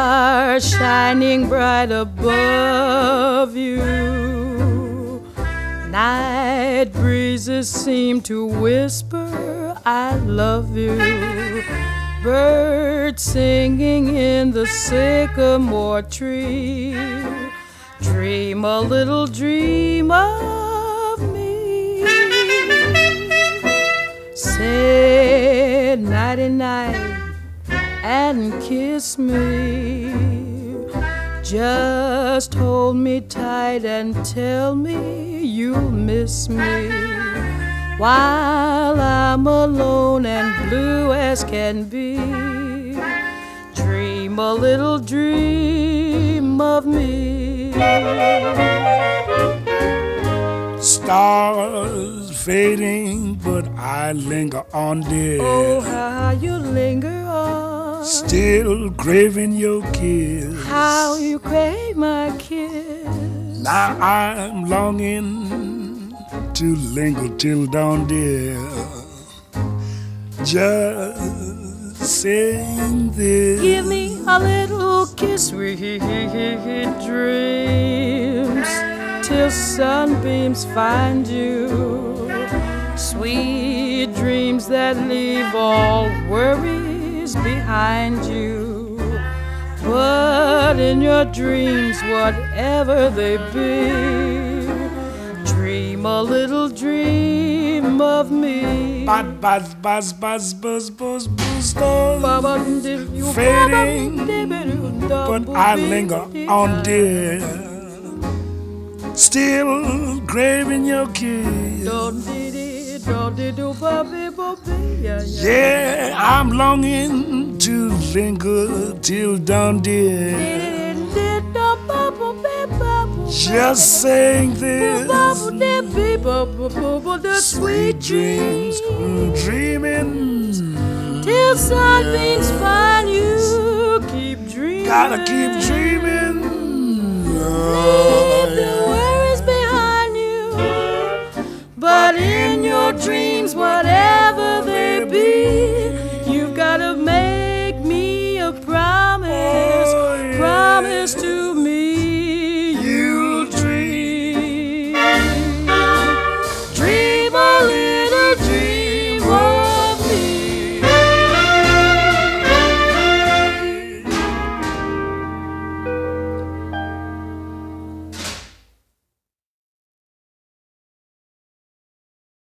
stars shining bright above you. Night breezes seem to whisper, I love you. Birds singing in the sycamore tree. Dream a little dream of me. Say nighty-night and kiss me. Just hold me tight and tell me you'll miss me while I'm alone and blue as can be. Dream a little dream of me. Stars fading, but I linger on, dear. Oh, how you linger on. Still craving your kiss. How you crave my kiss. Now I'm longing to linger till dawn, dear. Just saying this. Give me a little kiss, sweet dreams, till sunbeams find you. Sweet dreams that leave all worries behind you. But in your dreams, whatever they be, dream a little dream of me. Buzz, buzz, buzz, buzz, buzz, buzz, stars fading, but I linger on, dear. Still craving your kiss. Yeah, I'm longing to linger till dawn, dear. Just saying this. Sweet dreams, dreaming till sunbeams find you. Keep dreaming. Gotta keep dreaming. Leave the worries behind you. But in your dreams, whatever